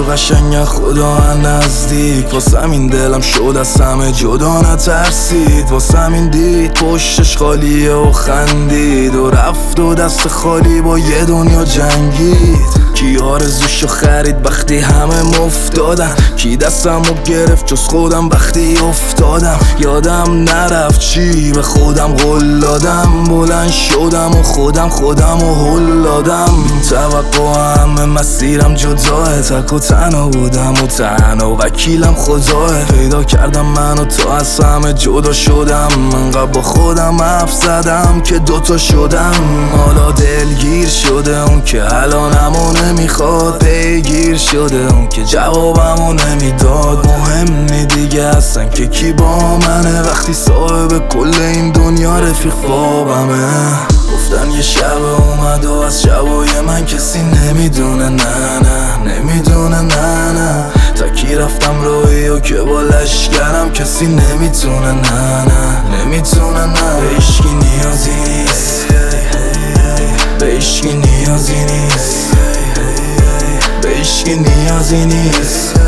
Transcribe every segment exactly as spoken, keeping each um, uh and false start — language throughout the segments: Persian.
قشنگ خدا نزدیک، واسم این دلم شد از همه جدا نترسید، واسم این دید پشتش خالیه و خندید و رفت و دست خالی با یه دنیا جنگید. کی آرزوشو خرید وقتی همه مفتادن، کی دستمو گرفت جز خودم وقتی افتادم. یادم نرفت چی به خودم قول دادم، بلند شدم و خودم خودم و هل دادم. توقع همه مسیرم جداه، تک و تنها بودم و تنها وکیلم خداه. پیدا کردم منو تا از همه جدا شدم، انقدر با خودم حرف زدم که دوتا شدم. حالا دلگیر شده اون که الانمو نمیخواد، پیگیر شده اون که جوابمو نمیداد. مهم نی دیگه اصلا که کی با منه، وقتی صاحب کل این دنیا رفیق خوابمه. گفتن یه شب اومد و از شبای من کسی نمیدونه، نه نه نمیدونه، نه نه. تا کی رفتم روی و که با لشگرم کسی نمیتونه، نه نه نمیتونه، نه. به عشقی نیازی نیست، به عشقی نیازی نیست، به عشقی نیازی نیست،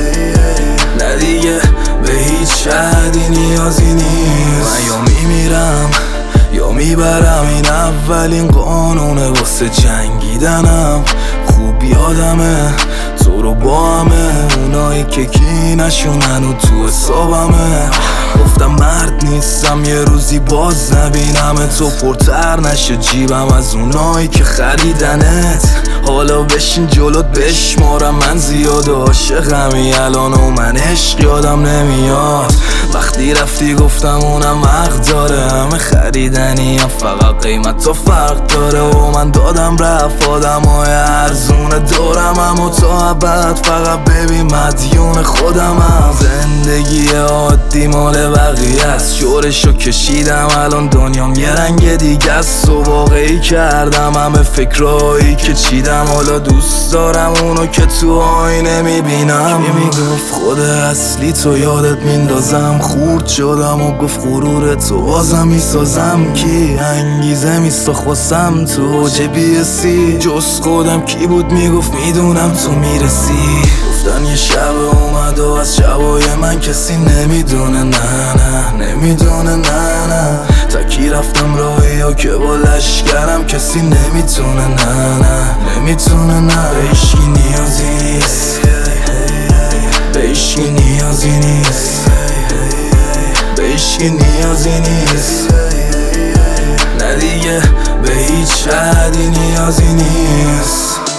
نه دیگه به هیچ شهدی نیازی نیست. من یا میمیرم یا میبرم، این اولین قانونه واسه جنگیدنم. خوب یادمه تو رو با همه اونایی که کینشونن و تو حسابمه. گفتم مرد نیستم یه روزی باز نبینم تو، پرتر نشه جیبم از اونایی که خریدنت. حالا بشین جلوت بشمارم، من زیاد عاشقمی الان و من عشق یادم نمیاد. وقتی رفتی گفتم اونم حق داره، همه خریدنی هم فقط قیمت تو فرق داره. و من دادم رفت آدم های ارزونه دارم، اما تا ابد فقط ببین مدیون خودم هم. زندگی عادی مال بقیه است، شورشو کشیدم الان دنیام یه رنگ دیگه است. و واقعی کردم همه فکرهایی که چیدم، حالا دوست دارم اونو که تو آینه میبینم. کی میگفت خود اصلی تو یادت میندازم، خورد شدم و گفت غرور تو بازم میسازم. کی انگیزه میساخت واسم تو جبی سی، جز خودم کی بود میگفت میدونم تو میرسی. گفتن یه شب اومد و از شبای من کسی نمیدونه، نه نه نمیدونه، نه نه. تا کی رفتم راهی و که با لشگرم کسی نمیتونه، نه نه نمیتونه، نه. به عشقی نیازی نیست، به عشقی نیازی نیست، به عشقی نیازی نیست، نه دیگه به هیچ شهدی نیازی نیست.